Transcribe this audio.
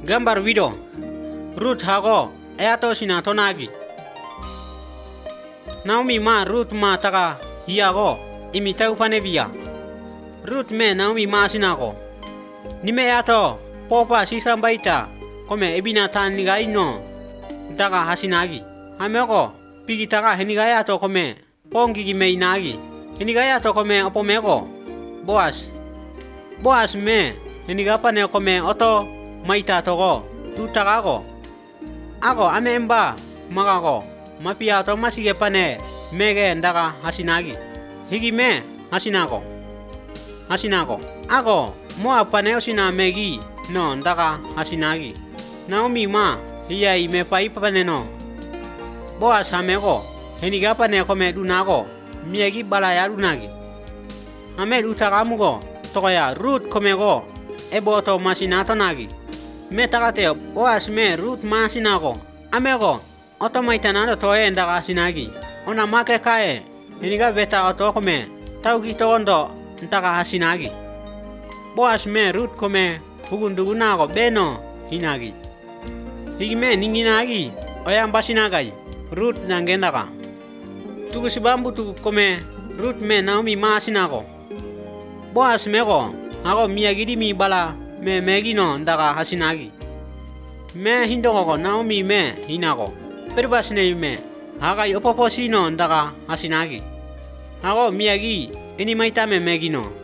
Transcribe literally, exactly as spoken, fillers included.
Gambar video. Ruth hago eato sina tonagi. Naomi ma Ruth ma taka hiago imitau panevia. Ruth me Naomi ma sinako. Nime eato popa sisa baita kome ebina taniga ino taka hasinagi. Hameko pigi taka heniga eato kome pongi gime inagi. Heniga eato kome opomeko. Boas. Boas me heniga pane kome oto maita togo tutakago. Ako ame emba magako mapia to masige pane mege ndaka hasinagi. Higi me hasinako. Hasinako. Ako moa pane osina megi no ndaka hasinagi. Naomi ma hiya ime pai pane no. Boas hameko heniga pane kome dunako miegi balaya dunagi. Ame utakamugo tokoya Ruth komego ebo to masinato nagi. Me takate Boas me Ruth masinako. Amego otomaitanado toe ndaka hasinagi. Ona make kae heniga beta oto kome tauki tondo ndaka hasinagi. Boas me Ruth kome hugundugunako beno hinagi. Higime ninginagi oyambasinagai Ruth nangendaka. Tugu sibambu tugu kome Ruth me Naomi masinako. Boas meko ako miyagidi mi bala me megino ndaka hasinagi. Me hindoko Naomi me hinako. Peribasne me hakai opoposino ndaka hasinagi. Ako miyagi ini maita me megino.